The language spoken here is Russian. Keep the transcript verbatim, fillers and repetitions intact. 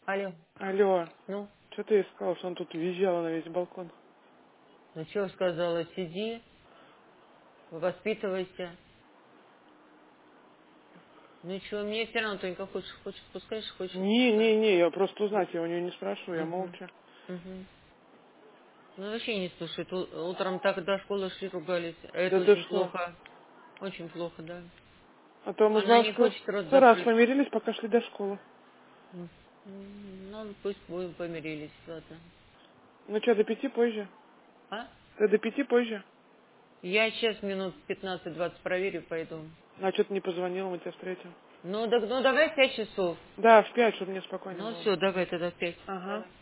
Алло. Алло, Ну, что ты искал, что он тут визжал на весь балкон? ну что сказала, сиди, воспитывайся. Ну что, мне все равно, Тонька, хочешь, хочешь, пускаешь, хочешь, Не, пускай. не, не, я просто узнать, я у нее не спрашиваю, я Угу. молча. Угу. Ну вообще не слушает. У- Утром так до школы шли, ругались. А Да это ты очень что? плохо. Очень плохо, да. А то мы с Она не бабушкой хочет рот сто раз закрыть. помирились, пока шли до школы. М. Ну, пусть будем помирились, ладно. Ну что, до пяти позже? А? Ты до пяти позже? Я сейчас минут пятнадцать-двадцать проверю, пойду. А что ты не позвонила, мы тебя встретим. Ну, так, ну давай в пять часов. Да, в пять, чтобы мне спокойно Ну было. все, давай тогда в пять. Ага.